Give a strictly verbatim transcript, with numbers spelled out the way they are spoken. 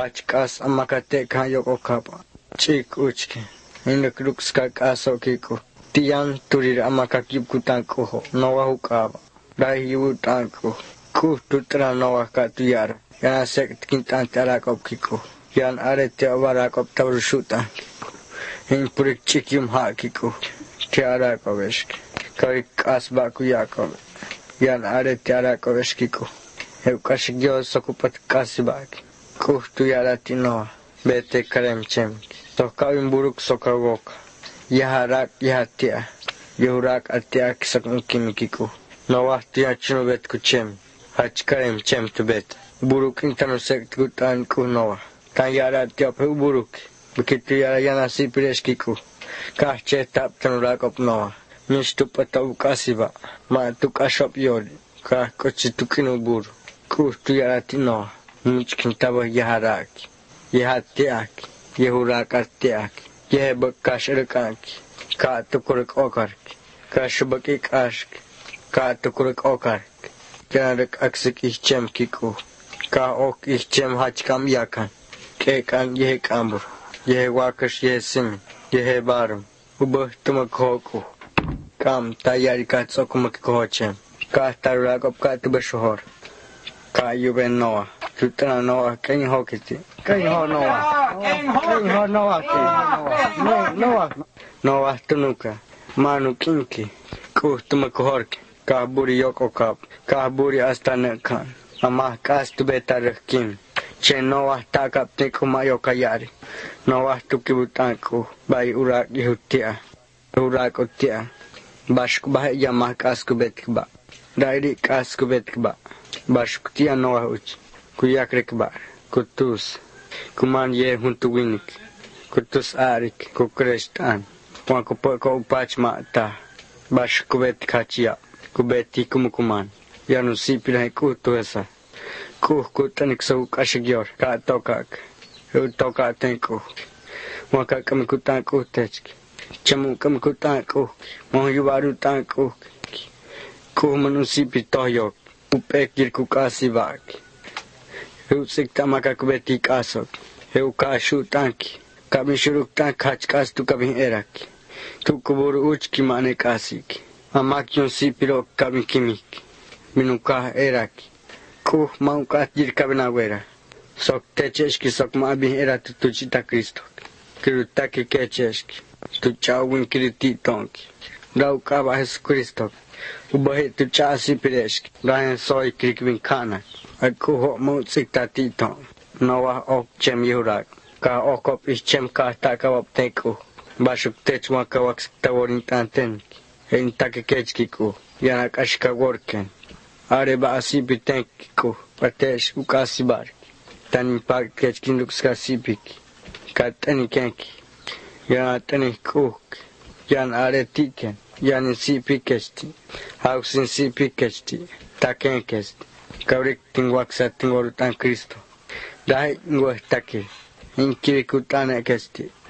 Hachkas amakate kayoko kapa. Chik uchke. Inuk lukska kaso kiko. Tiyan turir amakakip kutanko. Noah hukaba. Dai yutanko. Ku tutra Noah katuyara. Yana sekt kintan tarakop kiko. Yan arete avarakop tavrushutan kiko. In purik chikyum hakiko. Tiarakoveshki. Karik asbaku yakov. Yan arete arakoveshkiko. Eukashigyo sokupat kasibaki. Kuhtu yarati Noah. Bete karem chemki. Tokawin buruk sokawoka. Yaharak yahatia. Yahurak atiak sakmukimikiku. Noah tia chunubet kuchem. Hach karem chem tu bet. Buruk intano sekt gutan ku Noah. Tan yarat tiap buruk. Begitu yara yana sipireshkiku. Kah cetap tanurakop Noah. Mistu patau kasiba. Ma tuk ashop yori. Kah kochitukinu buru. Kuhtu yarati Noah. Muchkin tabo yaharaki. Yahatiaki. Yahurak atiaki. Yehebakash erkanki. Ka tukurik okarki. Ka shubakik ashki. Ka tukurik okarki. Kanarik aksik ihchem kiku. Ka ok ihchem hachkam yakan. Kekan yehek ambur. Yehe wakash yehe simin. Yehe barum. Ubah tumakhoku. Kam tayari kat sokumakikochem. Ka tarurakop ka tubashohor. Ka yuben Noah. Tutana Noah keng hokiti. Keng ho Noah. Keng ho Noah. Keng Noah. Noah tunuka. Manu kinki. Kuh tumakohorki. Kah buri yoko kap. Kah buri astana kan. Amah kas tubetarek kim. Chen Noah takap tiku mayoka yari. Noah tukibutanku. Bai urak yutia. Urak utia. Bashku bahe yamah kas kubetkba. Dairi kas kubetkba. Bashku tia Noah uch. Kuyakrekba. Kutus. Kuman ye huntu winik. Kutus arik. Kukrestan. Wakupoko upach mata. Bashku kubet kachia. Kubeti kumukuman. Yanu sipilai kutu esa. Kuh kutanik sa ukashigyor. Ka tokak. Utoka tenku. Waka kamikutan kuhtechki. Chamu kamikutan kuh. Mohyubaru tan kuh. Kuh manusipi tohyok. Upekir kukasivaki. Husik tamaka kubeti kasok. Heukashu tanki. Kabin shuruk tank hachkas tu kabin eraki. Tu kuburu uchki mane kasiki. Amakyon sipiro kabin kimiki. Minuka eraki. Kuh maukat jir kabin agwera. Sok techeshki sok mabin era tu tuchita Kristo. Kirutaki kecheshki. Tu chawin kiriti tonki. Rau kaba Jesu Kristo. Ubahe tu chasi pireshki. Rahen soy krikvin kanak. Aku hok mutsik tati tong. Noah ok chem yurak. Ka okop ischem ka takawap teku. Bashuk techwa kawak taworin tantenki. Hein takekechki ku. Yanak ashka worken. Areba asipi tenki ku. Patesh ukasibar. Tani pak kechkin lukska sipiki. Katani kenki. Yan tani kuk. Yan aretiken. Yan sipi kesti. Hausin sipi kesti. Taken kesti. Kaurik tingwak sa tingorutan Kristo. Dahil ngweh take. Inkiri kutane kesti.